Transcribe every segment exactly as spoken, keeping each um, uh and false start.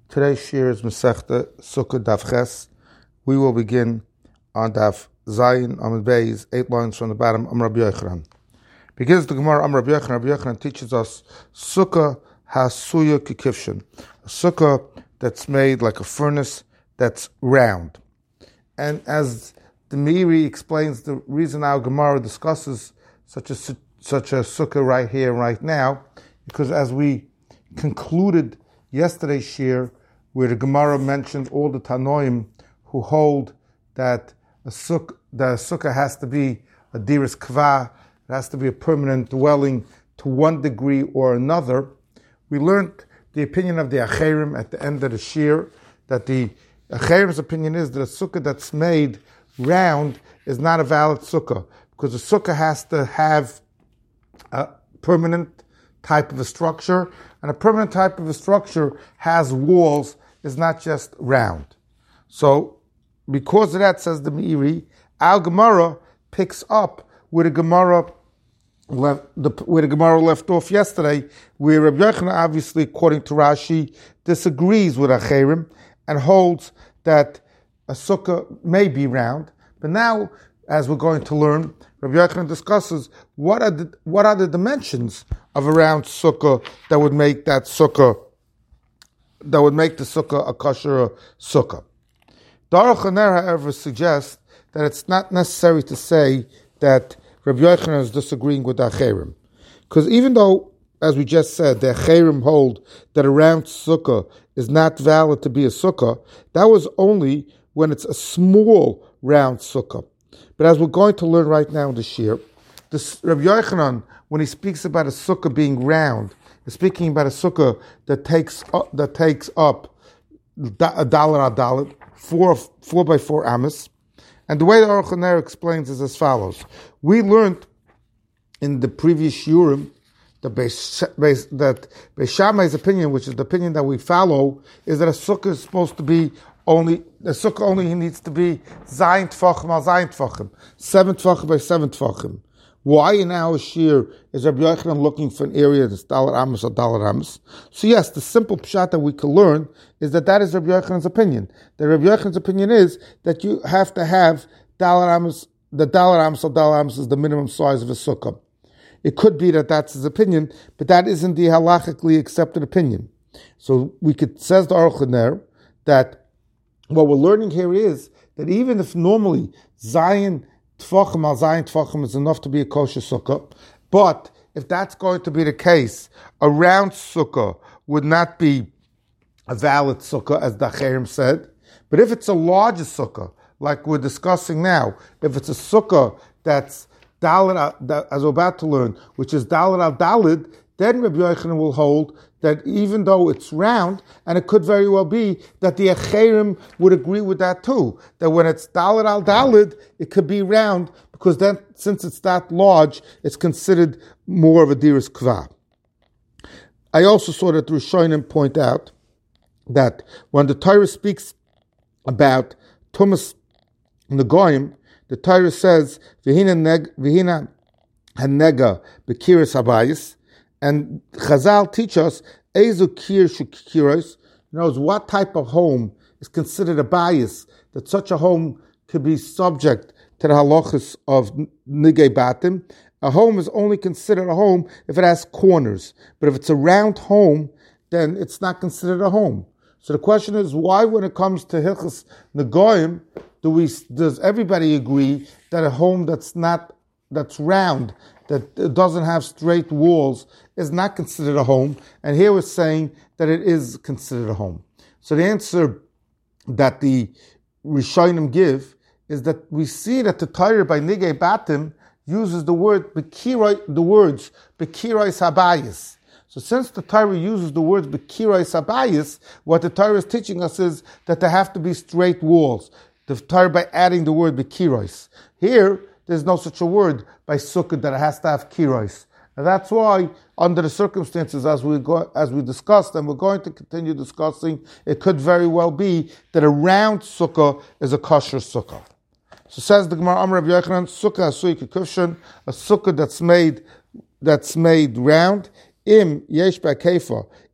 Today's shir is Masechta Sukkah Daf Ches. We will begin on Daf Zayin Amud Beis, eight lines from the bottom. Amar Rabbi Yochanan. Begins the Gemara. Amar Rabbi Yochanan. Rabbi Yochanan teaches us Sukkah Hasuya Kikivshin, a sukkah that's made like a furnace that's round. And as the Meiri explains, the reason our Gemara discusses such a such a sukkah right here, right now, because as we concluded yesterday's shir, where the Gemara mentioned all the Tanoim who hold that a sukkah, that a sukkah has to be a diras kva, it has to be a permanent dwelling to one degree or another. We learned the opinion of the Acherim at the end of the shir, that the Acherim's opinion is that a sukkah that's made round is not a valid sukkah, because a sukkah has to have a permanent type of a structure, and a permanent type of a structure has walls, is not just round. So, because of that, says the Meiri, our Gemara picks up where the Gemara left, the, where the Gemara left off yesterday, where Rabbi Yochanan, obviously, according to Rashi, disagrees with Acherim and holds that a sukkah may be round. But now, as we're going to learn, Rabbi Yochanan discusses what are the what are the dimensions of a round sukkah that would make that sukkah that would make the sukkah a kosher sukkah. The Aruch HaNer, however, suggests that it's not necessary to say that Rabbi Yochanan is disagreeing with the Acherim, because even though, as we just said, the Acherim hold that a round sukkah is not valid to be a sukkah, that was only when it's a small round sukkah. But as we're going to learn right now in the shir, this Rabbi Yochanan, when he speaks about a sukkah being round, is speaking about a sukkah that takes up, that takes up a dollar a dollar, four four by four amas. And the way the Aruch HaNer explains is as follows: we learned in the previous shiurim that Beis, Beis, that Beis Shammai's opinion, which is the opinion that we follow, is that a sukkah is supposed to be only the sukkah only needs to be zayin tfachim al zayin tfachim, seven tfachim by seven tfachim. Why in our shir is Rabbi Yochanan looking for an area that's dalar amos or dalar amos? So yes, the simple pshat that we can learn is that that is Rabbi Yochanan's opinion. That Rabbi Yochanan's opinion is that you have to have dalar amos. The dalar amos or dalar amos is the minimum size of a sukkah. It could be that that's his opinion, but that isn't the halachically accepted opinion. So we could, says the Aruch HaNer, that what we're learning here is that even if normally Zion Tfachim al Zayin Tfachim is enough to be a kosher sukkah, but if that's going to be the case, a round sukkah would not be a valid sukkah, as the Acherim said. But if it's a larger sukkah, like we're discussing now, if it's a sukkah that's Daled, as we're about to learn, which is Daled al Daled, then Rabbi Yochanan will hold that even though it's round, and it could very well be that the Acherim would agree with that too, that when it's Daled al Daled, it could be round, because then, since it's that large, it's considered more of a diras kva. I also saw that the Rishonim point out that when the Torah speaks about Tumas Negoim, the Torah says, V'hina hanega b'kiras habayis, and Chazal teach us, Ezu kir shukiros, knows what type of home is considered a bias, that such a home could be subject to the halachas of nigei batim. A home is only considered a home if it has corners. But if it's a round home, then it's not considered a home. So the question is, why when it comes to Hilchas Negoim, do we, does everybody agree that a home that's not, that's round, that doesn't have straight walls, is not considered a home, and here we're saying that it is considered a home? So the answer that the Rishonim give is that we see that the Torah by Nigei Batim uses the word Bekiroi, the words Bekirois Habayis. So since the Torah uses the words Bekirois Habayis, what the Torah is teaching us is that there have to be straight walls. The Torah by adding the word Bekirois. Here, there's no such a word by sukkah that it has to have kirois. And that's why, under the circumstances, as we go, as we discussed, and we're going to continue discussing, it could very well be that a round sukkah is a kosher sukkah. So says the Gemara, Amar Rabbi Yochanan, sukkah asui kekufshin, a sukkah that's made that's made round. Im yesh ba'keifa,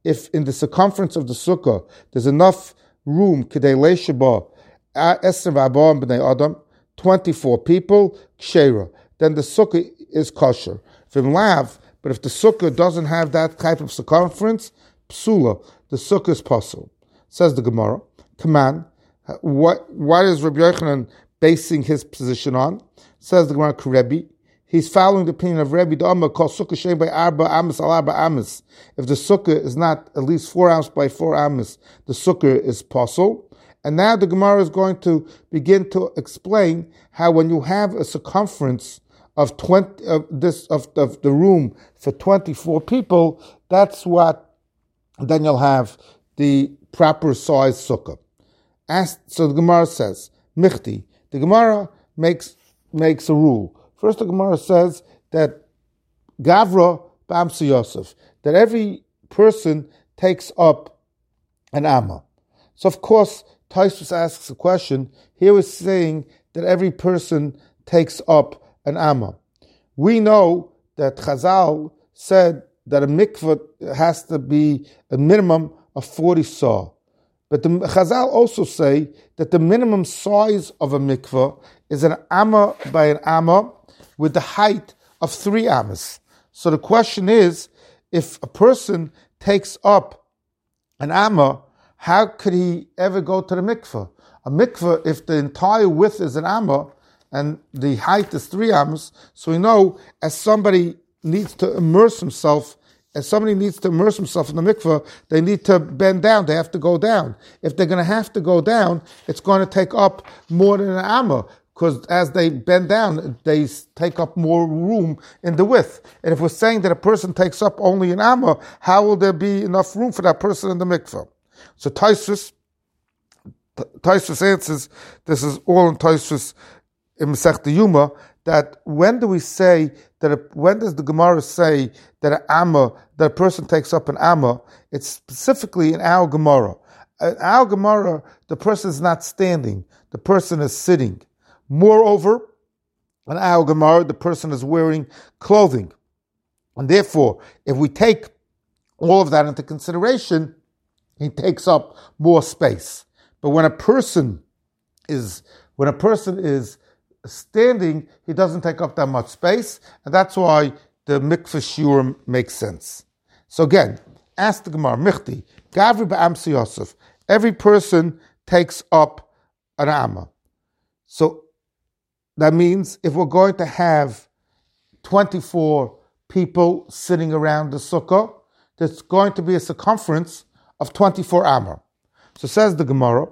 if in the circumference of the sukkah there's enough room, Kedei Leishaba, Esser V'Abam B'nei Adam, twenty-four people, Kshera, then the sukkah is kosher. V'im lav, but if the sukkah doesn't have that type of circumference, Psula, the sukkah is possible. Says the Gemara, Kaman, what, what is Rabbi Yochanan basing his position on? Says the Gemara, Rebbe, he's following the opinion of Rebbe, the Amma called sukkah shem by arba amas al arba amas. If the sukkah is not at least four amos by four amos, the sukkah is possible. And now the Gemara is going to begin to explain how when you have a circumference of twenty of this of, of the room for twenty-four people, that's what then you'll have the proper size sukkah. As, so the Gemara says, Michti. The Gemara makes makes a rule. First, the Gemara says that Gavra B'amsi Yosef, that every person takes up an amma. So of course, Tosfos asks a question. Here we're saying that every person takes up an amma. We know that Chazal said that a mikveh has to be a minimum of forty saw. But the Chazal also say that the minimum size of a mikveh is an amma by an amma with the height of three ammas. So the question is, if a person takes up an amma, how could he ever go to the mikveh? A mikveh, if the entire width is an amma and the height is three ammas, so we know as somebody needs to immerse himself, as somebody needs to immerse himself in the mikveh, they need to bend down, they have to go down. If they're going to have to go down, it's going to take up more than an amma, because as they bend down, they take up more room in the width. And if we're saying that a person takes up only an amma, how will there be enough room for that person in the mikveh? So Tosfos, Tosfos answers, this is all in Tosfos in Masechta Yuma, that when do we say that, a, when does the Gemara say that an amma, that a person takes up an amma? It's specifically in our Gemara. In our Gemara, the person is not standing, the person is sitting. Moreover, in our Gemara, the person is wearing clothing. And therefore, if we take all of that into consideration, he takes up more space. But when a person is when a person is standing, he doesn't take up that much space, and that's why the mikveh shiurim makes sense. So again, ask the Gemara, Michti, Gavri b'amsi Yosef, every person takes up an amma. So that means if we're going to have twenty-four people sitting around the sukkah, there's going to be a circumference of twenty-four amma. So says the Gemara,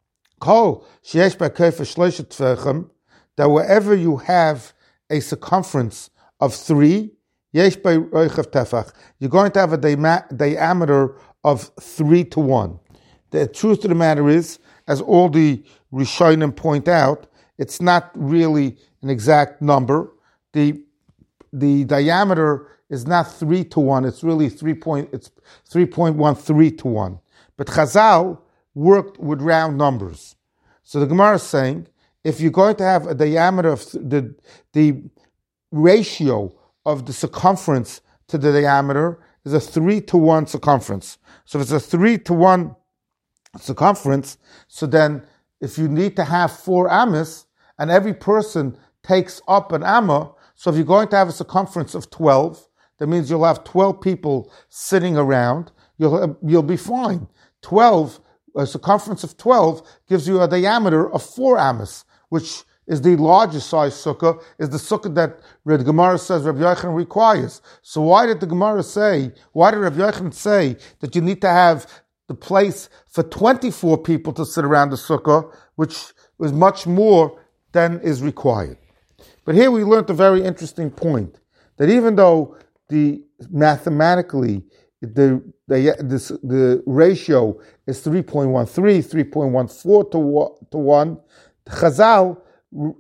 Kol sheyesh b'kefer shloisha tefechim, that wherever you have a circumference of three, yesh b'roichav tefach, you're going to have a diameter of three to one. The truth of the matter is, as all the Rishonim point out, it's not really an exact number. The the diameter is not three to one. It's really three point. It's three point one three to one. But Chazal worked with round numbers. So the Gemara is saying, if you're going to have a diameter of the the ratio of the circumference to the diameter is a three to one circumference. So if it's a three to one circumference, so then if you need to have four ammas and every person takes up an amma, so if you're going to have a circumference of twelve, that means you'll have twelve people sitting around, you'll you'll be fine. twelve, a circumference of twelve gives you a diameter of four ammas, which is the largest size sukkah, is the sukkah that the Gemara says Rabbi Yochanan requires. So why did the Gemara say, why did Rabbi Yochanan say that you need to have the place for twenty-four people to sit around the sukkah, which is much more than is required? But here we learned a very interesting point, that even though the mathematically the the this, the ratio is three point one three, three point one four to one, Chazal r-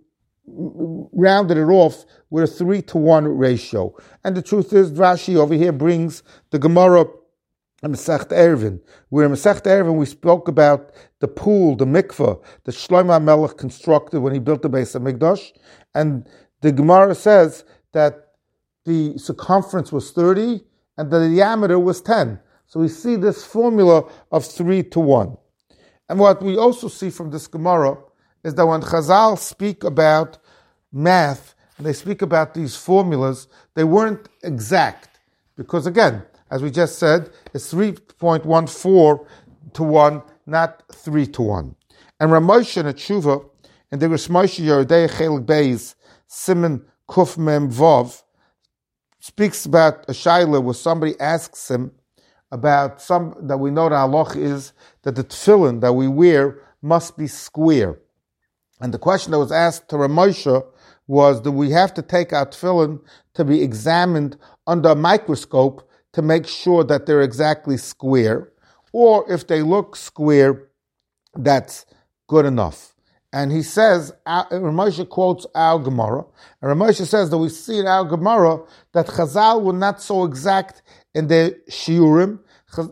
rounded it off with a three to one ratio. And the truth is, Rashi over here brings the Gemara in Masechta Eruvin, where in Masechta Eruvin we spoke about the pool, the mikveh, that Shlomo HaMelech constructed when he built the Beis HaMikdash. And the Gemara says that the circumference was thirty and the diameter was ten. So we see this formula of three to one. And what we also see from this Gemara is that when Chazal speak about math, and they speak about these formulas, they weren't exact. Because again, as we just said, it's three point one four to one, not three to one. And Ramosha and Tshuva, and the Rishmoshe Yerodei Chelik Beis, Simon Kuf Mem Vav, speaks about a shaila where somebody asks him about some, that we know the halach is that the tefillin that we wear must be square. And the question that was asked to Ramosha was, do we have to take our tefillin to be examined under a microscope to make sure that they're exactly square? Or if they look square, that's good enough. And he says, Ramosha quotes our Gemara, and Ramosha says that we see in our Gemara that Chazal were not so exact in their shiurim.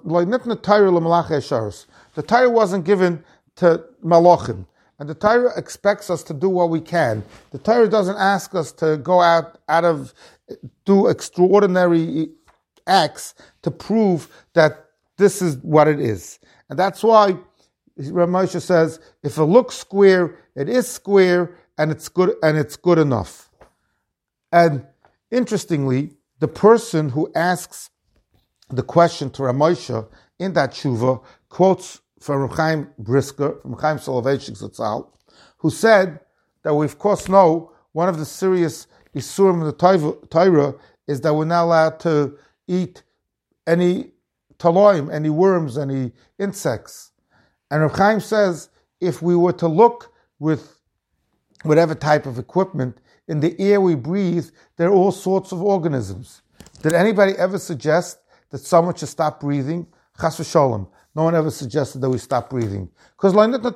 The Torah wasn't given to malachim, and the Torah expects us to do what we can. The Torah doesn't ask us to go out, out of, do extraordinary acts to prove that this is what it is. And that's why Ramosha says, if it looks square, it is square, and it's good, and it's good enough. And interestingly, the person who asks the question to Ramosha in that tshuva quotes from Reb Chaim Brisker, from Chaim Soloveitchik Zatzal, who said that we of course know one of the serious isurim of the Torah is that we're not allowed to eat any taloim, any worms, any insects. And Reb Chaim says, if we were to look with whatever type of equipment, in the air we breathe, there are all sorts of organisms. Did anybody ever suggest that someone should stop breathing? Chas v'sholem. No one ever suggested that we stop breathing. Because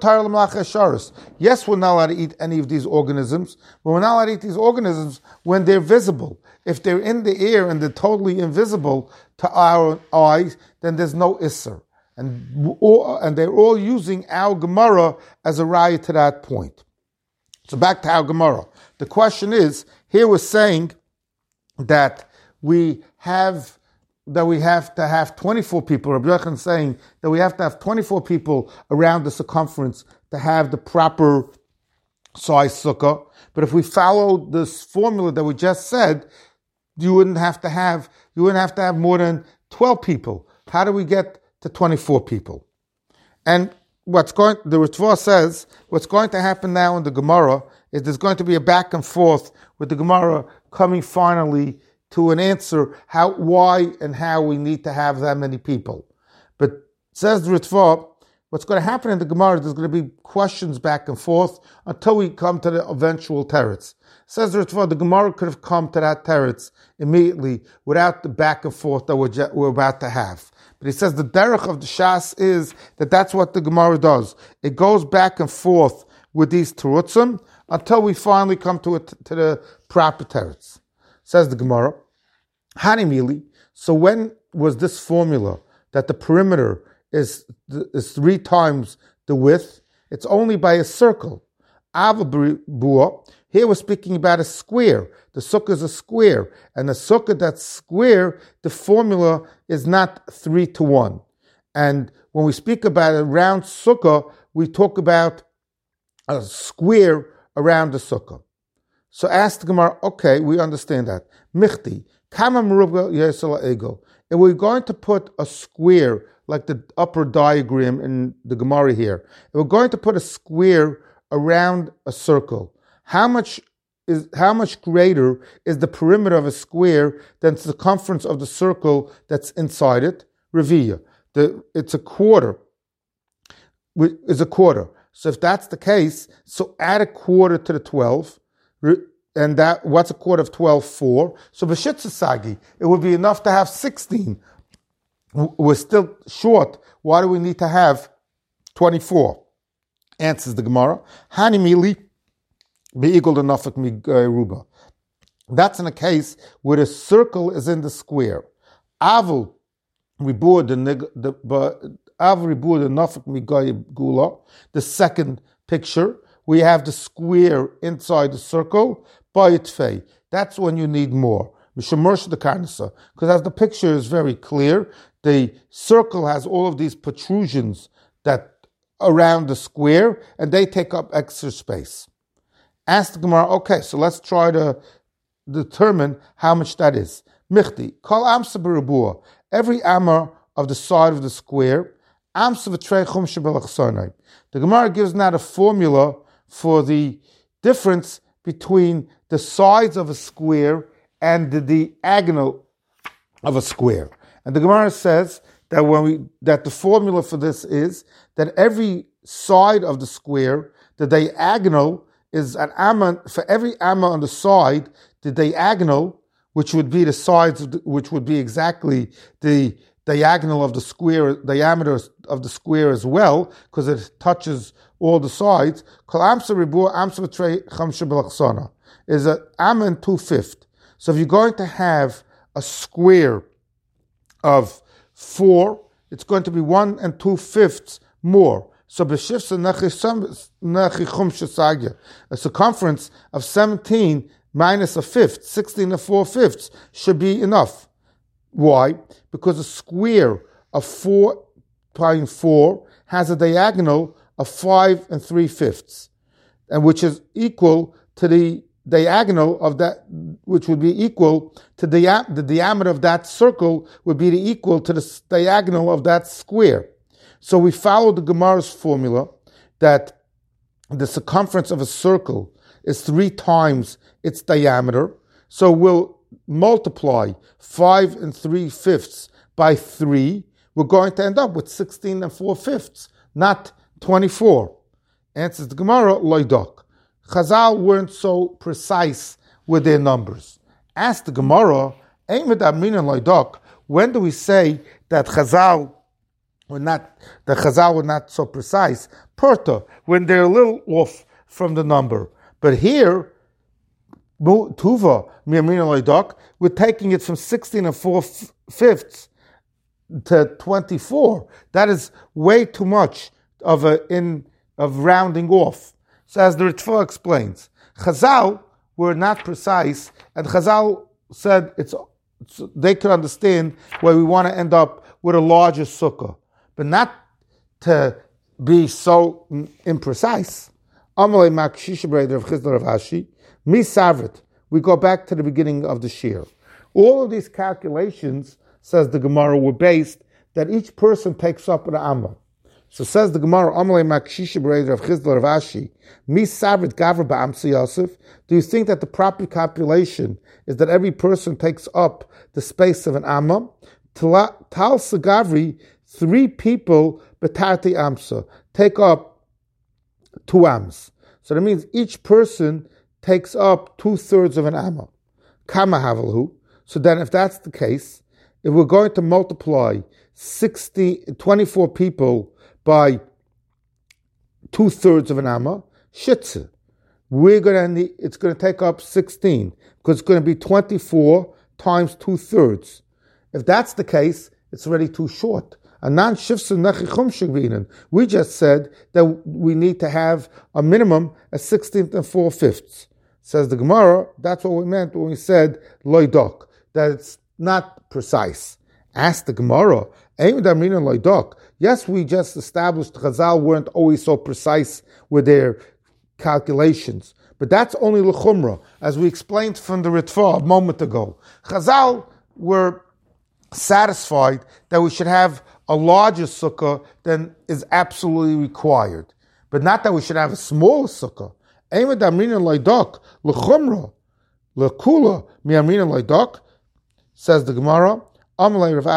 yes, we're not allowed to eat any of these organisms, but we're not allowed to eat these organisms when they're visible. If they're in the air and they're totally invisible to our eyes, then there's no isser. And, and they're all using our Gemara as a raya to that point. So back to our Gemara. The question is, here we're saying that we have that we have to have twenty-four people. Rabbi Yochanan is saying that we have to have twenty-four people around the circumference to have the proper size sukkah. But if we follow this formula that we just said, you wouldn't have to have you wouldn't have to have more than twelve people. How do we get to twenty-four people? And what's going, the Ritva says, what's going to happen now in the Gemara is there's going to be a back and forth with the Gemara coming finally to an answer how, why and how we need to have that many people. But says the Ritva, what's going to happen in the Gemara, there's going to be questions back and forth until we come to the eventual teretz. Says the Ritva, the Gemara could have come to that teretz immediately without the back and forth that we're, we're about to have. But he says the derech of the Shas is that that's what the Gemara does. It goes back and forth with these terutzim until we finally come to it, to the proper teretz. Says the Gemara, Hanimili. So when was this formula that the perimeter is is three times the width? It's only by a circle. Avabua. Here we're speaking about a square. The sukkah is a square. And the sukkah that's square, the formula is not three to one. And when we speak about a round sukkah, we talk about a square around the sukkah. So ask the Gemara, okay, we understand that. Michti, kama merubah yesel ego. If we're going to put a square, like the upper diagram in the Gemara here, if we're going to put a square around a circle, how much is how much greater is the perimeter of a square than the circumference of the circle that's inside it? Reviya. The it's a quarter. Is a quarter. So if that's the case, so add a quarter to the twelve, and that what's a quarter of twelve for? So b'shitza sagi, it would be enough to have sixteen. We're still short. Why do we need to have twenty-four? Answers the Gemara. Hani mili be equal to nafik ruba. That's in a case where the circle is in the square. Avul ribur the the avul ribur the nafik migay gula. The second picture, we have the square inside the circle by itfei. That's when you need more. Mishamursh the Karnasa. Because as the picture is very clear, the circle has all of these protrusions that around the square, and they take up extra space. Ask the Gemara, okay, so let's try to determine how much that is. Michti, kol amsa berubua, every amar of the side of the square, amsa v'trei chumsha belachsonai. The Gemara gives now a formula for the difference between the sides of a square and the diagonal of a square. And the Gemara says that when we that the formula for this is that every side of the square, the diagonal is an amma, for every amma on the side, the diagonal, which would be the sides, of the, which would be exactly the diagonal of the square, diameter of the square as well, because it touches all the sides. Is an amma and two-fifths. So if you're going to have a square of four, it's going to be one and two-fifths more. So a circumference of seventeen minus a fifth, sixteen and four-fifths, should be enough. Why? Because a square of four times four has a diagonal of five and three-fifths, and which is equal to the diagonal of that, which would be equal to the, the diameter of that circle would be the equal to the diagonal of that square. So we follow the Gemara's formula that the circumference of a circle is three times its diameter. So we'll multiply five and three-fifths by three. We're going to end up with sixteen and four-fifths, not twenty-four. Answers the Gemara, loydok. Chazal weren't so precise with their numbers. Ask the Gemara, when do we say that Chazal were not, that Chazal were not so precise? Perta, when they're a little off from the number. But here, Tuva, we're taking it from sixteen and four-fifths to twenty-four. That is way too much of a in of rounding off. So as the Ritva explains, Chazal were not precise, and Chazal said it's, it's they could understand where we want to end up with a larger sukkah, but not to be so imprecise. Amalei Makshisha Breder of Chizda Rav Ashi, Mi Savrit. We go back to the beginning of the shir. All of these calculations, says the Gemara, were based that each person takes up an amma. So says the Gemara, Amalei Makshisha Breder of Chizda Rav Ashi, Mi Savrit Gavra Ba'amsa Yosef. Do you think that the proper calculation is that every person takes up the space of an amma? Tal Sagavri, three people Betarti Amsa take up two ams. So that means each person takes up two-thirds of an amma. Kama havalhu. So then if that's the case, if we're going to multiply sixty, twenty-four people by two-thirds of an amma, shitze, we're going to need, it's going to take up sixteen, because it's going to be twenty-four times two-thirds. If that's the case, it's already too short. We just said that we need to have a minimum of sixteenth and four-fifths. Says the Gemara, that's what we meant when we said loydok, that it's not precise. Ask the Gemara, yes, we just established Chazal weren't always so precise with their calculations, but that's only l'chumra, as we explained from the Ritva a moment ago. Chazal were satisfied that we should have a larger sukkah than is absolutely required, but not that we should have a smaller sukkah. Says the Gemara, Amalei Rav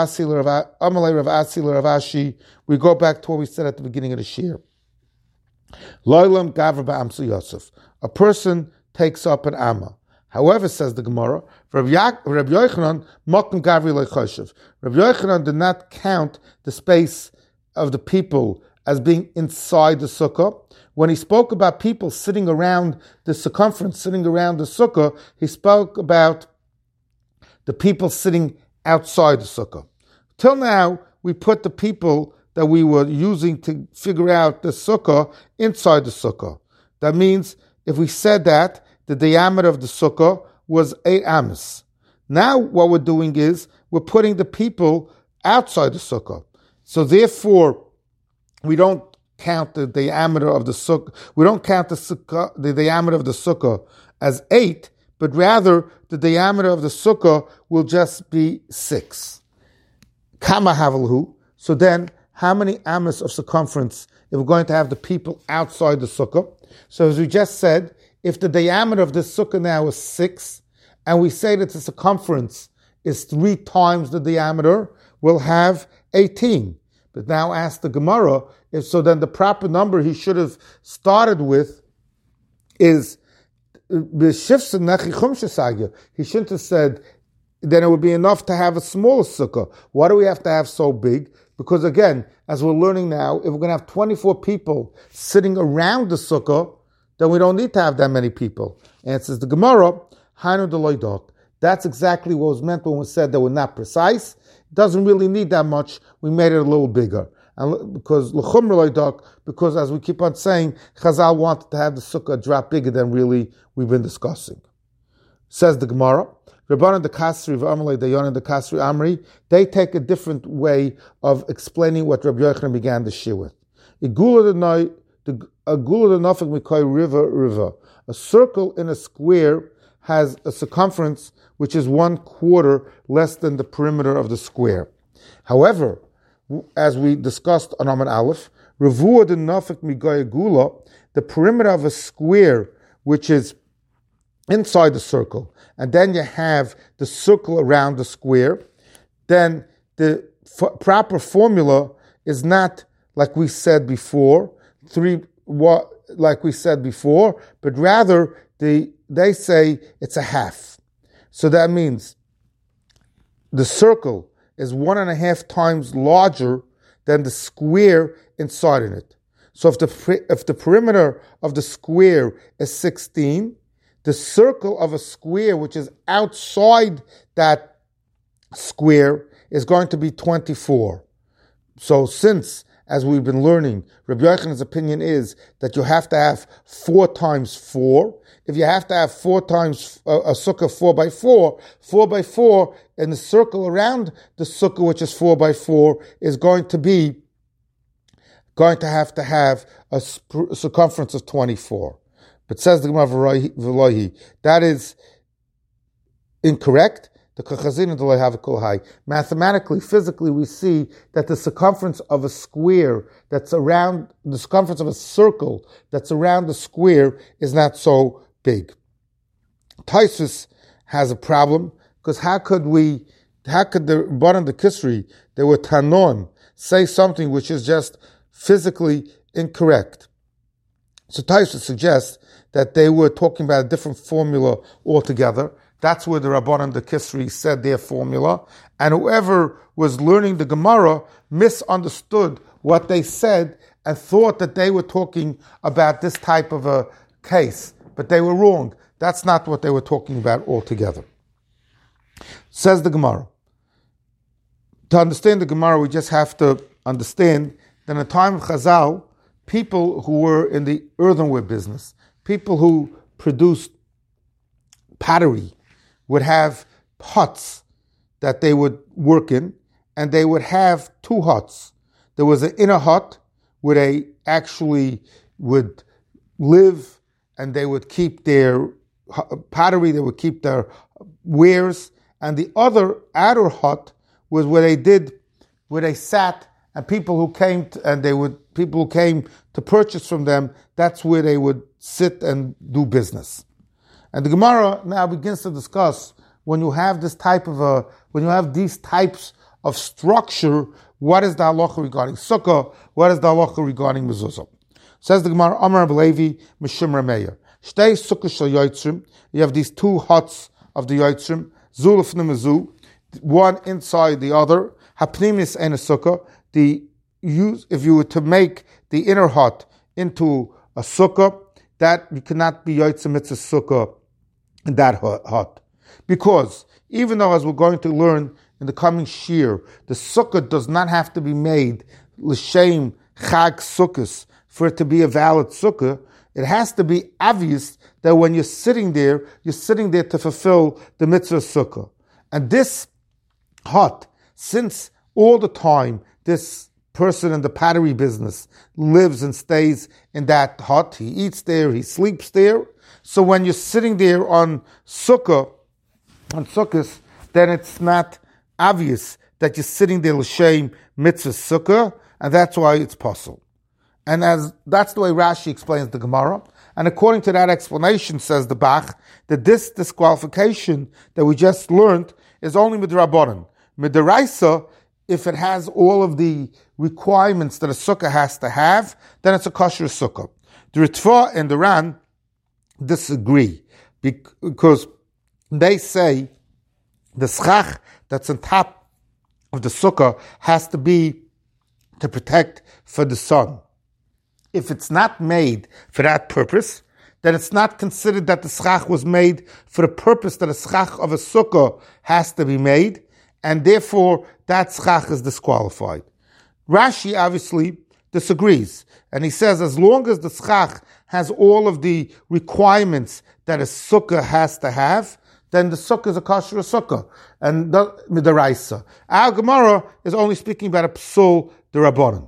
Ashi, we go back to what we said at the beginning of the shir. Loilam Gavra Ba'amsa Yosef. A person takes up an amma. However, says the Gemara, Rabbi Yochanan Mokum Gavri Leichoshev. Rabbi Yochanan did not count the space of the people as being inside the sukkah. When he spoke about people sitting around the circumference, sitting around the sukkah, he spoke about the people sitting outside the sukkah. Till now, we put the people that we were using to figure out the sukkah inside the sukkah. That means, if we said that, the diameter of the sukkah was eight amos. Now what we're doing is we're putting the people outside the sukkah. So therefore, we don't count the diameter of the sukkah. We don't count the sukkah, the diameter of the sukkah as eight, but rather the diameter of the sukkah will just be six. Kama havelhu. So then, how many amos of circumference if we're going to have the people outside the sukkah? So as we just said, if the diameter of this sukkah now is six, and we say that the circumference is three times the diameter, we'll have eighteen. But now ask the Gemara, if so then the proper number he should have started with is he shouldn't have said then it would be enough to have a smaller sukkah. Why do we have to have so big? Because again, as we're learning now, if we're going to have twenty-four people sitting around the sukkah, then we don't need to have that many people. Answers the Gemara, Hanu deloidok. That's exactly what was meant when we said that we're not precise. It doesn't really need that much. We made it a little bigger. And because l'chum deloidok, because as we keep on saying, Chazal wanted to have the sukkah drop bigger than really we've been discussing. Says the Gemara, Rabbanan the Kasri, V'amalei Dayan and the Kasri Amri, they take a different way of explaining what Rabbi Yochanan began the shir with. Igula the Agula the Nafik Mikoi River River. A circle in a square has a circumference which is one quarter less than the perimeter of the square. However, as we discussed on Amud Aleph, Ravua the Nafik Mikoi Gula, the perimeter of a square which is inside the circle, and then you have the circle around the square, then the f- proper formula is not like we said before, three what like we said before, but rather the they say it's a half. So that means the circle is one and a half times larger than the square inside of it. So if the if the perimeter of the square is sixteen, the circle of a square which is outside that square is going to be twenty-four. So since, as we've been learning, Rabbi Yochanan's opinion is that you have to have four times four. If you have to have four times a, a sukkah four by four, four by four, and the circle around the sukkah, which is four by four, is going to be going to have to have a sp- circumference of twenty-four. But says the Gemara V'lohi, that is incorrect. The Kachazin do have a kolhai. Mathematically, physically, we see that the circumference of a square that's around, the circumference of a circle that's around the square is not so big. Taisus has a problem, because how could we, how could the Baran the Kisri, they were Tanon, say something which is just physically incorrect? So Taisus suggests that they were talking about a different formula altogether. That's where the Rabbanan the Kisri said their formula. And whoever was learning the Gemara misunderstood what they said and thought that they were talking about this type of a case. But they were wrong. That's not what they were talking about altogether. Says the Gemara. To understand the Gemara, we just have to understand that in the time of Chazal, people who were in the earthenware business, people who produced pottery, would have huts that they would work in, and they would have two huts. There was an inner hut where they actually would live, and they would keep their pottery, they would keep their wares, and the other outer hut was where they did, where they sat, and people who came to, and they would people who came to purchase from them, that's where they would sit and do business. And the Gemara now begins to discuss when you have this type of a, when you have these types of structure, what is the halacha regarding sukkah? What is the halacha regarding mezuzah? Says the Gemara, Amar Belevi Mishum Rameya. Shtei sukkah shel yotzrim. You have these two huts of the yotzrim. Zu lefnim zu, one inside the other. Hapnimis ein a sukkah. The use if you were to make the inner hut into a sukkah, that you cannot be yotzim mitzvah sukkah in that hut. Because even though, as we're going to learn in the coming shir, the sukkah does not have to be made l'shem chag sukkahs for it to be a valid sukkah, it has to be obvious that when you're sitting there, you're sitting there to fulfill the mitzvah sukkah. And this hut, since all the time this person in the pottery business lives and stays in that hut, he eats there, he sleeps there. So when you're sitting there on Sukkah, on Sukkot, then it's not obvious that you're sitting there l'shem mitzvah Sukkah, and that's why it's possible. And as that's the way Rashi explains the Gemara. And according to that explanation, says the Bach, that this disqualification that we just learned is only midrabanan. Midaraisa, if it has all of the requirements that a sukkah has to have, then it's a kosher sukkah. The Ritva and the Ran disagree because they say the schach that's on top of the sukkah has to be to protect for the sun. If it's not made for that purpose, then it's not considered that the schach was made for the purpose that a schach of a sukkah has to be made, and therefore that schach is disqualified. Rashi obviously disagrees, and he says as long as the schach has all of the requirements that a sukkah has to have, then the sukkah is a kosher sukkah, and the midaraisa. Our Gemara is only speaking about a psul d'Rabbanan.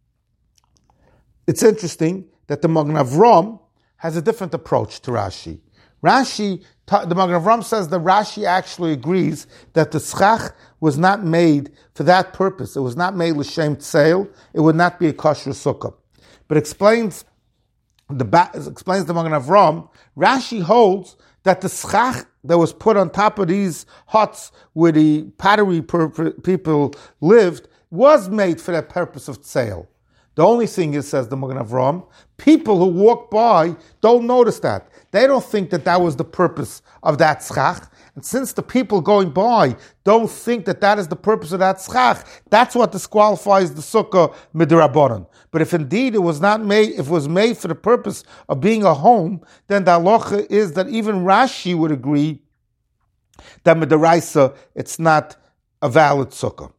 It's interesting that the Magen Avram has a different approach to Rashi. Rashi, the Magen Avram says that Rashi actually agrees that the schach was not made for that purpose. It was not made l'shem tzeil. It would not be a kosher sukkah. But explains the explains the Magen Avram, Rashi holds that the schach that was put on top of these huts where the pottery people lived was made for that purpose of tzeil. The only thing is, says the Magen Avram, people who walk by don't notice that. They don't think that that was the purpose of that schach. And since the people going by don't think that that is the purpose of that schach, that's what disqualifies the sukkah midrabanan. But if indeed it was not made, if it was made for the purpose of being a home, then the halacha is that even Rashi would agree that midaraisa, it's not a valid sukkah.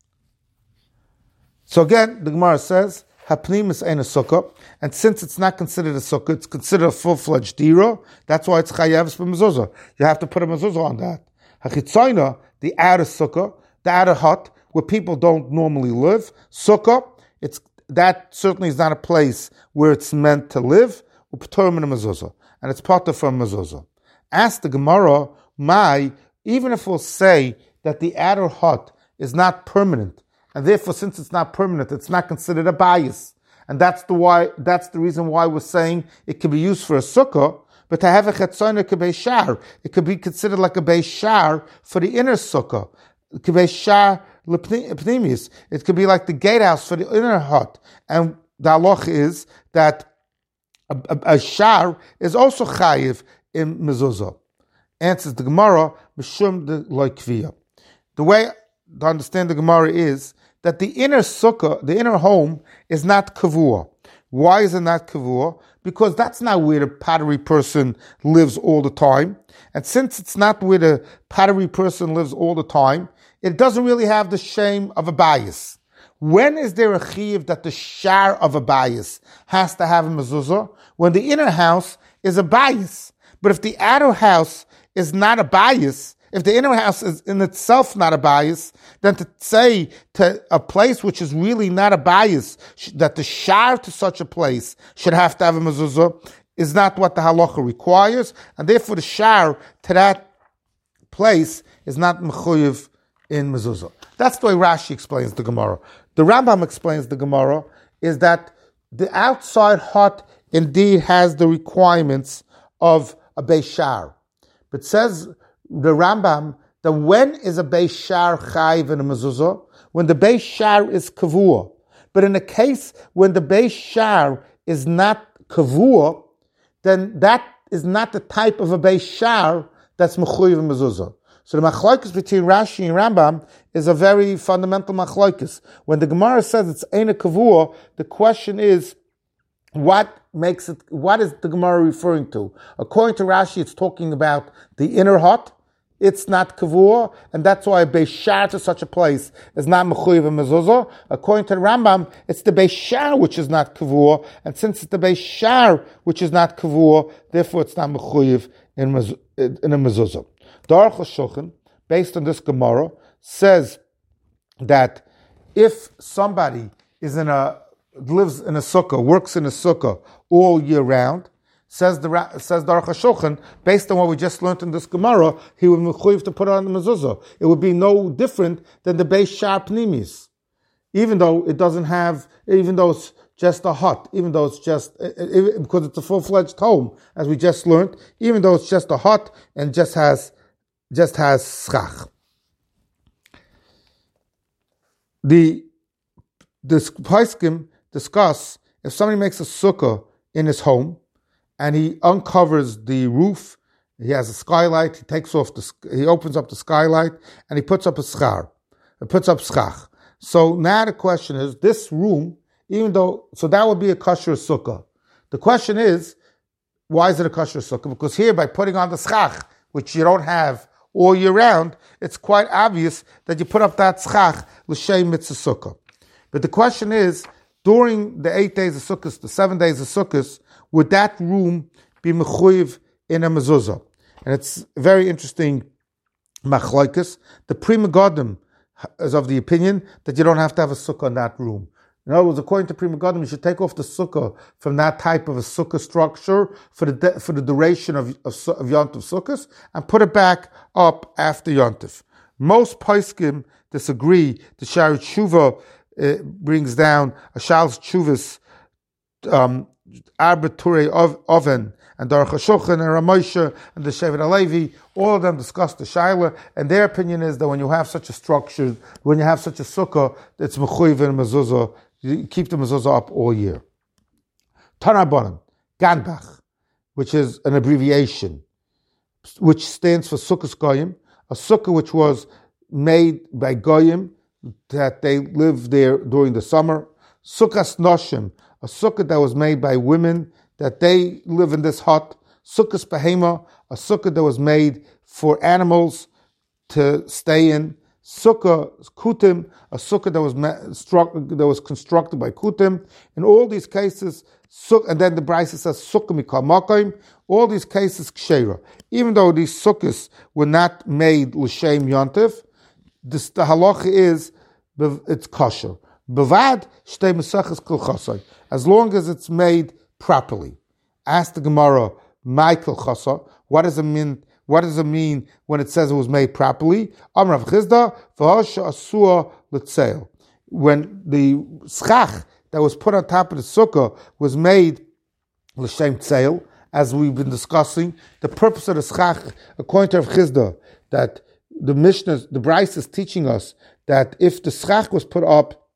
So again, the Gemara says, Hapnimis ain't a sukkah, and since it's not considered a sukkah, it's considered a full-fledged dira, that's why it's chayav b'mezuzah. You have to put a mezuzah on that. Hachitzoyna, the outer sukkah, the outer hut, where people don't normally live, sukkah, it's, that certainly is not a place where it's meant to live, uptorim in a mezuzah, and it's part of a mezuzah. Ask the Gemara, my, even if we'll say that the outer hut is not permanent, and therefore, since it's not permanent, it's not considered a bias. And that's the why. That's the reason why we're saying it can be used for a sukkah. But to have a chetzona k'bei shar, it could be considered like a bei shar for the inner sukkah. K'bei shar lepnimius. It could be like the gatehouse for the inner hut. And the halach is that a, a, a shar is also chayiv in mezuzah. Answers the Gemara, mishum de loikviyah. The way to understand the Gemara is that the inner sukkah, the inner home, is not kavua. Why is it not kavua? Because that's not where the pottery person lives all the time. And since it's not where the pottery person lives all the time, it doesn't really have the shame of a bias. When is there a chiyuv that the shar of a bias has to have a mezuzah? When the inner house is a bias. But if the outer house is not a bias, if the inner house is in itself not a bias, then to say to a place which is really not a bias, that the shar to such a place should have to have a mezuzah, is not what the halacha requires, and therefore the shar to that place is not mechuyev in mezuzah. That's the way Rashi explains the Gemara. The Rambam explains the Gemara is that the outside hut indeed has the requirements of a bei shar, but says the Rambam that when is a bei shar chayiv in a mezuzah? When the bei shar is kavua. But in a case when the bei shar is not kavua, then that is not the type of a bei shar that's mechuyev in mezuzah. So the machlokes between Rashi and Rambam is a very fundamental machlokes. When the Gemara says it's ein a kavua, the question is, what makes it, what is the Gemara referring to? According to Rashi, it's talking about the inner hut. It's not kavua, and that's why a bei shar to such a place is not mechuyev in mezuzah. According to the Rambam, it's the bei shar which is not kavua, and since it's the bei shar which is not kavua, therefore it's not mechuyev in, in a mezuzah. The Aruch HaShulchan based on this Gemara, says that if somebody is in a lives in a sukkah, works in a sukkah all year round, says the says the Aruch HaShulchan, based on what we just learned in this Gemara, he would be mechuyev to put on the mezuzah. It would be no different than the Beis Shar Pnimis, even though it doesn't have, even though it's just a hut, even though it's just, because it's a full-fledged home, as we just learned, even though it's just a hut and just has, just has schach. The, this Paiskim discuss, if somebody makes a sukkah in his home, and he uncovers the roof, he has a skylight, he takes off the, he opens up the skylight, and he puts up a schar, he puts up schach. So now the question is, this room, even though, so that would be a kosher sukkah. The question is, why is it a kosher sukkah? Because here, by putting on the schach, which you don't have all year round, it's quite obvious that you put up that schach, l'shem mitzvah sukkah. But the question is, during the eight days of sukkahs, the seven days of sukkahs, would that room be mechuyev in a mezuzah? And it's very interesting machlokes. The Pri Megadim is of the opinion that you don't have to have a sukkah in that room. In other words, according to Pri Megadim, you should take off the sukkah from that type of a sukkah structure for the de- for the duration of, of, of Yontif Sukkahs and put it back up after Yontif. Most poskim disagree. The Shari Tshuva uh, brings down a Shal's Tshuvas um, arbitrary of oven and Aruch HaShulchan and Ramosha and the Shevet HaLevi, all of them discuss the Shaila, and their opinion is that when you have such a structure, when you have such a sukkah, it's mechuyev and mezuzah. You keep the mezuzah up all year. Tanabonim, Ganbach, which is an abbreviation, which stands for Sukkos Goyim, a sukkah which was made by Goyim, that they lived there during the summer. Sukkas Noshim, a sukkah that was made by women, that they live in this hut. Sukkas Behema, a sukkah that was made for animals to stay in. Sukkah Kutim, a sukkah that was struck, that was constructed by Kutim. In all these cases, suk, and then the Brisa says Sukkah Mikal Makim. All these cases Kshera. Even though these sukkahs were not made l'shem yontif, this, the halacha is it's kosher. Bavad shtei mesachas kol chasai, as long as it's made properly. Ask the Gemara, Michael Chasa, what does it mean? What does it mean when it says it was made properly? Amrav Chizda, v'hasha asua l'tzeil. When the schach that was put on top of the sukkah was made l'shem tzeil, as we've been discussing, the purpose of the schach, according to Rav Chizda, that the Mishnah, the Bryce is teaching us that if the schach was put up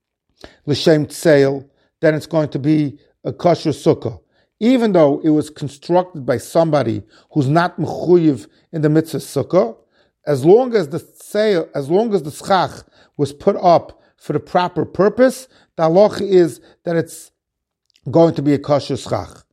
l'shem tzeil, then it's going to be a kosher sukkah. Even though it was constructed by somebody who's not mechuyev in the mitzvah sukkah, as long as the tzeil, as long as the schach was put up for the proper purpose, the halacha is that it's going to be a kosher schach.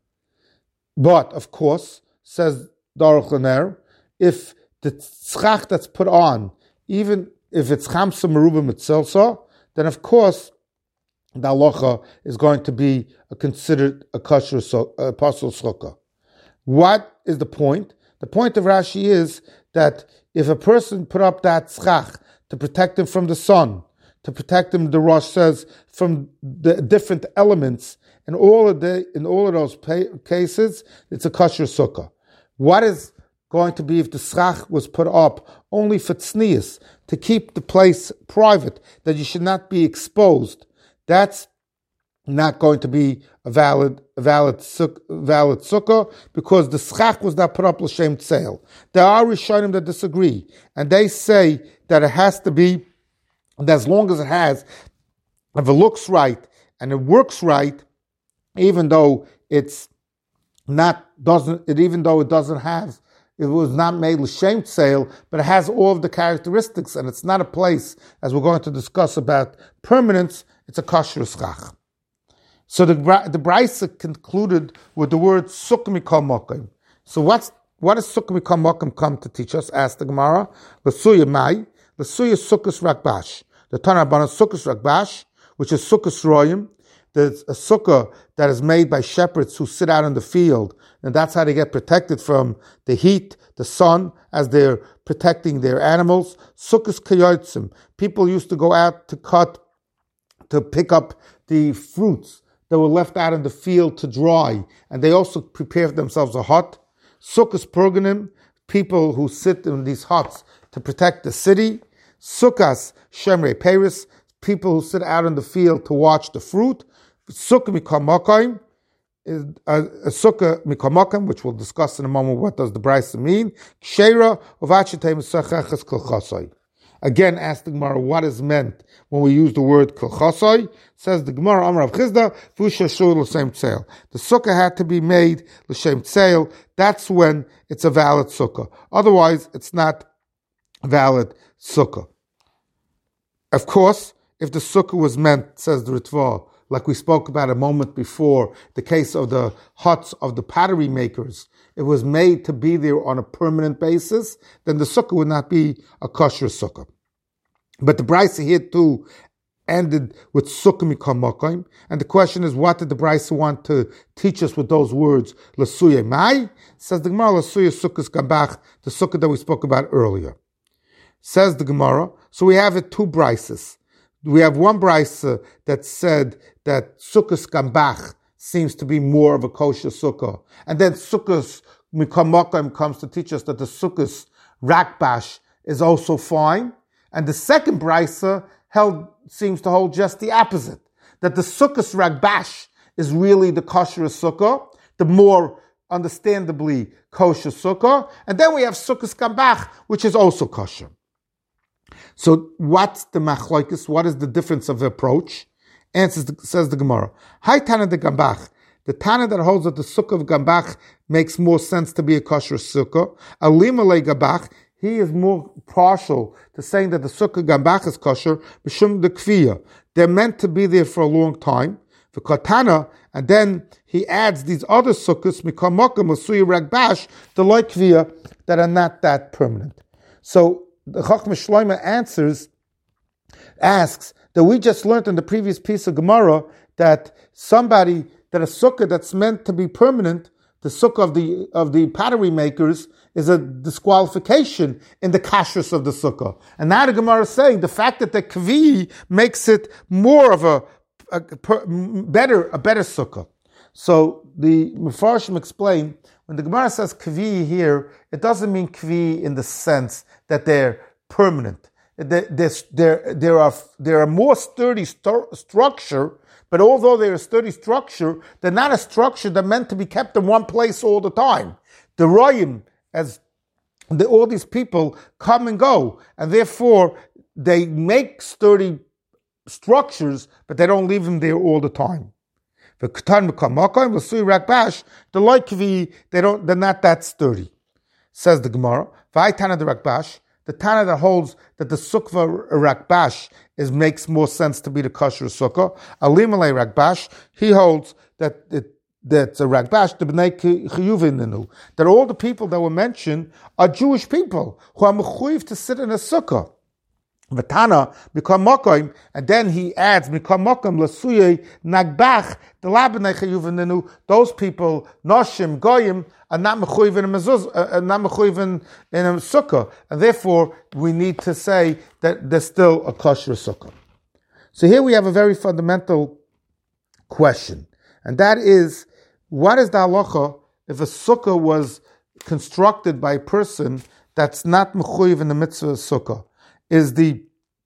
But, of course, says Daruch Laner, if the schach that's put on, even if it's chamsa meruba mitzilsa, then of course the halacha is going to be a considered a kosher apostle sukkah. What is the point? The point of Rashi is that if a person put up that schach to protect him from the sun, to protect him, the Rosh says, from the different elements, in all of the in all of those pa- cases, it's a kosher sukkah. What is going to be if the schach was put up only for tznius, to keep the place private, that you should not be exposed? That's not going to be a valid, a valid, suk, valid sukkah, because the schach was not put up l'shem tzeil. There are Rishonim that disagree, and they say that it has to be, and as long as it has, if it looks right and it works right, even though it's not doesn't, it even though it doesn't have, it was not made l'shem tzeil, but it has all of the characteristics, and it's not a place, as we're going to discuss about permanence. It's a kosher schach. So the the Brisa concluded with the word sukkah mikol makom. So what's what does sukkah mikol makom come to teach us? Asked the Gemara. L'suya mai, l'suya sukkos rakbash. The Tana Rabbanan sukkos rakbash, which is sukkos royim. The there's a sukkah that is made by shepherds who sit out in the field, and that's how they get protected from the heat, the sun, as they're protecting their animals. Sukkahs kayotzim. People used to go out to cut, to pick up the fruits that were left out in the field to dry, and they also prepare themselves a hut. Sukkahs purganim. People who sit in these huts to protect the city. Sukkahs shemrei peris. People who sit out in the field to watch the fruit. Sukkah mikamakayim, is a, a sukkah mikamakayim, which we'll discuss in a moment. What does the brisa mean? Ksheira uvachitei misachachas kolchasai. Again, ask the Gemara what is meant when we use the word kolchasai. Says the Gemara, Amar Rav Chizda, v'usha shul l'shem tzeil. The sukkah had to be made l'shem tzeil. That's when it's a valid sukkah. Otherwise, it's not a valid sukkah. Of course, if the sukkah was meant, says the Ritva, like we spoke about a moment before, the case of the huts of the pottery makers, it was made to be there on a permanent basis, then the sukkah would not be a kosher sukkah. But the brisa here too ended with sukkah mikam makayim, and the question is, what did the brisa want to teach us with those words? L'suye mai, says the Gemara, l'suye sukkahs gambach, the sukkah that we spoke about earlier. Says the Gemara, so we have it two brises. We have one brisa that said that sukkahs gambach seems to be more of a kosher sukkah, and then sukkahs mikam makayim comes to teach us that the sukkahs rakbash is also fine. And the second brisa held seems to hold just the opposite, that the sukkahs rakbash is really the kosher sukkah, the more understandably kosher sukkah, and then we have sukkahs gambach, which is also kosher. So what's the machlokes? What is the difference of approach? Answers the, says the Gemara. Hi Tana de Gambach. The Tana that holds that the sukkah of Gambach makes more sense to be a kosher sukkah. Alimale Gambach, he is more partial to saying that the sukkah Gambach is kosher. B'shum de kviya. They're meant to be there for a long time. For Katana, and then he adds these other sukkahs, Mikam Makam, Masuya Ragbash, the like kviya, that are not that permanent. So the Chacham Shloima answers, asks, that we just learned in the previous piece of Gemara that somebody, that a sukkah that's meant to be permanent, the sukkah of the of the pottery makers, is a disqualification in the kashrus of the sukkah. And now the Gemara is saying the fact that the kvi makes it more of a, a, a better a better sukkah. So the Mefarshim explain, when the Gemara says kvi here, it doesn't mean kvi in the sense that they're permanent. There, there, there are there are more sturdy stu- structure, but although they're a sturdy structure, they're not a structure that's meant to be kept in one place all the time. The royim, as the, all these people come and go, and therefore they make sturdy structures, but they don't leave them there all the time. The Katan Mekamakim, the Sui Rakbash, the Loikvi, they don't, they're not that sturdy. Says the Gemara, Vaitana the Rakbash, the Tana that holds that the Sukkah Rakbash is makes more sense to be the kosher sukkah. Alimale Rakbash, he holds that it, that's a Rakbash, the B'nai Chiyuvin, that all the people that were mentioned are Jewish people who are mechuyev to sit in a sukkah. Vatana become mokim, and then he adds become mokim lasuye nagbach the labnei chayuvinenu. Those people noshim goyim are not mechuyev in a mezuzah, uh, not mechuyev in, in a sukkah, and therefore we need to say that there's still a kosher sukkah. So here we have a very fundamental question, and that is, what is the halacha if a sukkah was constructed by a person that's not mechuyev in the mitzvah of sukkah? Is the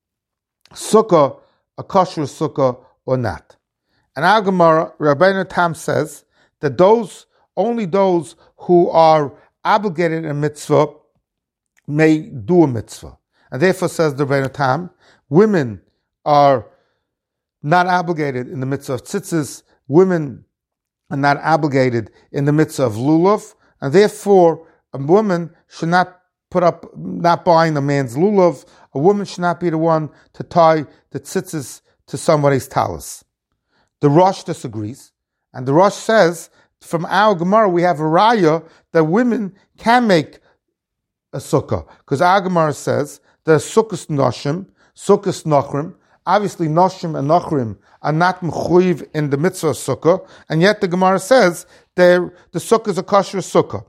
sukkah a kosher sukkah or not? And our Gemara, Rabbeinu Tam says that those only those who are obligated in a mitzvah may do a mitzvah. And therefore, says the Rabbeinu Tam, women are not obligated in the mitzvah of tzitzis, women are not obligated in the mitzvah of lulav, and therefore a woman should not put up, not buying a man's lulav. A woman should not be the one to tie the tzitzis to somebody's talis. The Rosh disagrees, and the Rosh says, from our Gemara we have a raya that women can make a sukkah, because our Gemara says that sukkahs noshim, sukkahs nochrim, Obviously, Noshim and Nochrim are not mechuyev in the mitzvah sukkah, and yet the Gemara says the sukkah is a kosher sukkah.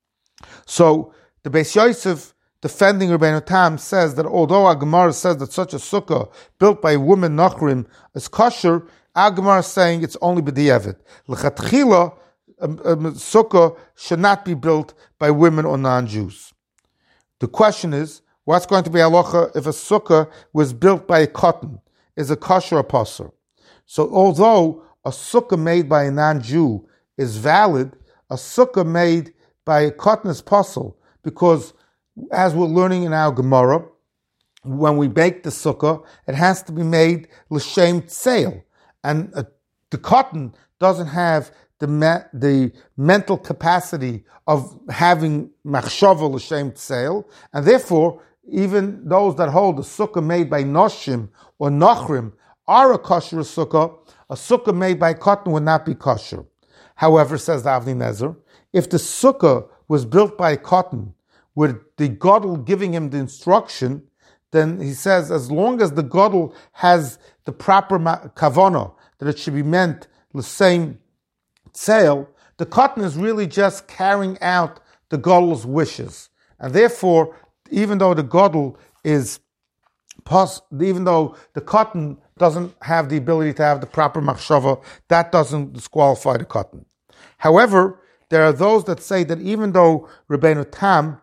So the Beis Yosef, defending Rabbeinu Tam, says that although our Gemara says that such a sukkah built by a woman Nochrim is kosher, our Gemara is saying it's only b'di'evet. L'chatchila, a, a sukkah should not be built by women or non-Jews. The question is, what's going to be halacha if a sukkah was built by a cotton? Is a kosher or pasur? So although a sukkah made by a non-Jew is valid, a sukkah made by a cotton is pasur, because as we're learning in our Gemara, when we bake the sukkah, it has to be made l'shem tzeil. And uh, the cotton doesn't have the me- the mental capacity of having machshava l'shem tzeil, and therefore, even those that hold a sukkah made by noshim or nochrim are a kosher sukkah, a sukkah made by cotton would not be kosher. However, says the Avnei Nezer, if the sukkah was built by cotton, with the gadol giving him the instruction, then he says, as long as the gadol has the proper kavanah, that it should be meant the same tzeil, the cotton is really just carrying out the gadol's wishes. And therefore, even though the gadol is, pos- even though the cotton doesn't have the ability to have the proper machshava, that doesn't disqualify the cotton. However, there are those that say that even though Rabbeinu Tam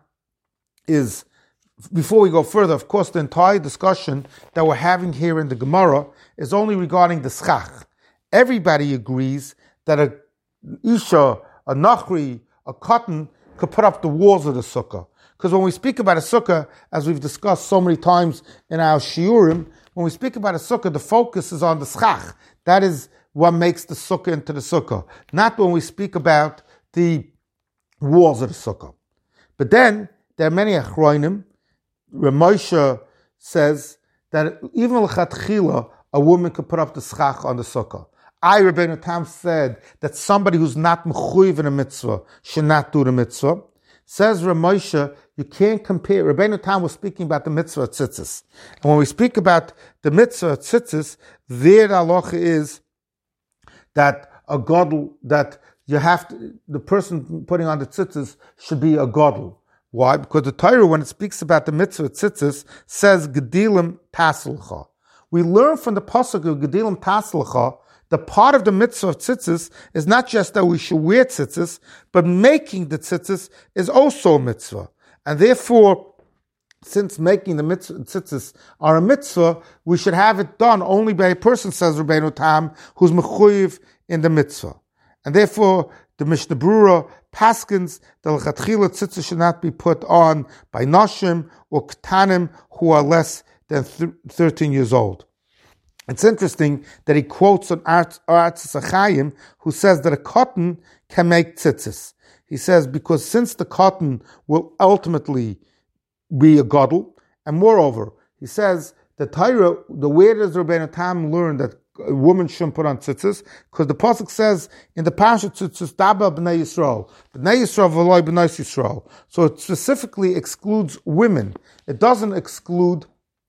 is, before we go further, of course, the entire discussion that we're having here in the Gemara is only regarding the schach. Everybody agrees that a isha, a nachri, a cotton could put up the walls of the sukkah. Because when we speak about a sukkah, as we've discussed so many times in our shiurim, when we speak about a sukkah, the focus is on the schach. That is what makes the sukkah into the sukkah. Not when we speak about the walls of the sukkah. But then, there are many achronim. Ramosha says that even l'chatchila, a woman could put up the schach on the sukkah. I, Rabbeinu Tam, said that somebody who's not mechuyev in a mitzvah should not do the mitzvah. Says Ramosha, you can't compare. Rabbeinu Tam was speaking about the mitzvah tzitzis. And when we speak about the mitzvah tzitzis, their halacha is that a gadol, that you have to, the person putting on the tzitzis should be a gadol. Why? Because the Torah, when it speaks about the mitzvah tzitzis, says Gedilim Taslcha. We learn from the pasuk of Gedilim Taslcha, the part of the mitzvah of tzitzis is not just that we should wear tzitzis, but making the tzitzis is also a mitzvah. And therefore, since making the mitzvah tzitzis are a mitzvah, we should have it done only by a person, says Rabbeinu Tam, who's mechuyev in the mitzvah. And therefore, the Mishnah Brura paskins the l'chatchila tzitzis should not be put on by noshim or ketanim who are less than th- thirteen years old. It's interesting that he quotes on Aratz Achayim, who says that a cotton can make tzitzis. He says because since the cotton will ultimately be a gadol, and moreover, he says the Torah, the where does Rabbeinu Tam learn that a woman shouldn't put on tzitzis? Because the pasuk says in the parasha tzitzis daba b'nei Yisrael, b'nei Yisrael v'loi b'nei Yisrael. So it specifically excludes women. It doesn't exclude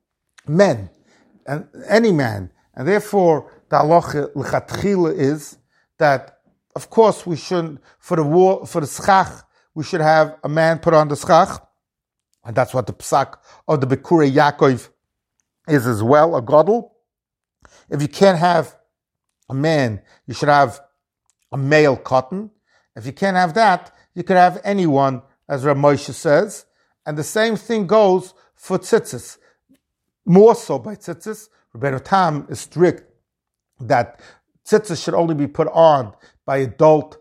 men and any man, and therefore the halacha l'chatchila is that, of course, we shouldn't for the war for the schach we should have a man put on the schach, and that's what the psak of the Bekurei Yaakov is as well, a gadol. If you can't have a man, you should have a male cotton. If you can't have that, you could have anyone, as Rav Moshe says, and the same thing goes for tzitzis. More so by tzitzis, Rabbeinu Tam is strict that tzitzis should only be put on by adult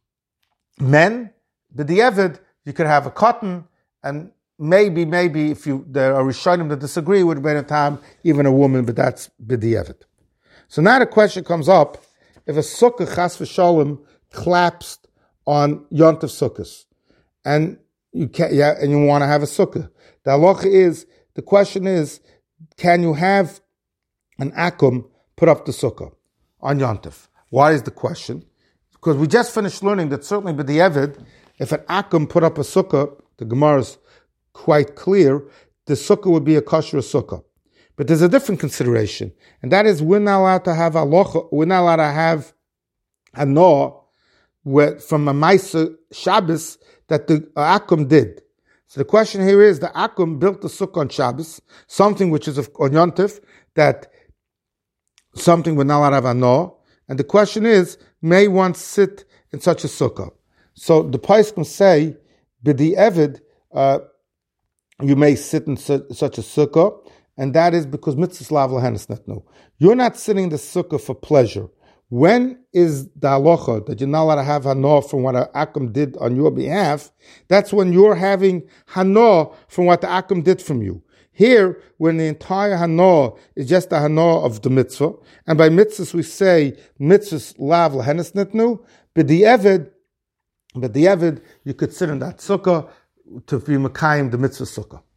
men. The di'evid, you could have a cotton, and maybe, maybe if you there are Rishonim that disagree with Rabbeinu Tam, even a woman, but that's b'di'evid. So now the question comes up: if a sukkah chas v'shalom collapsed on Yontif Sukkos, and you can yeah, and you want to have a sukkah, the halacha is the question is: can you have an akum put up the sukkah on Yontif? Why is the question? Because we just finished learning that certainly b'di'evid, if an akum put up a sukkah, the Gemara is quite clear, the sukkah would be a kosher sukkah. But there's a different consideration, and that is we're not allowed to have alocha, we're not allowed to have a no from a Maisa Shabbos that the Akum did. So the question here is, the Akum built the sukkah on Shabbos, something which is on Yom Tov, that something we're not allowed to have a no, and the question is, may one sit in such a sukkah? So the Poskim say, b'di evid, uh, you may sit in su- such a sukkah, and that is because mitzvah lav lahenes netnu. You're not sitting in the sukkah for pleasure. When is the halacha that you're not allowed to have hano from what the Akum did on your behalf? That's when you're having hano from what the Akum did from you. Here, when the entire hano is just the hano of the mitzvah, and by mitzvahs we say mitzvahs lav lahenes netnu, but the evid, but the evid, you could sit in that sukkah to be mekayim the mitzvah sukkah.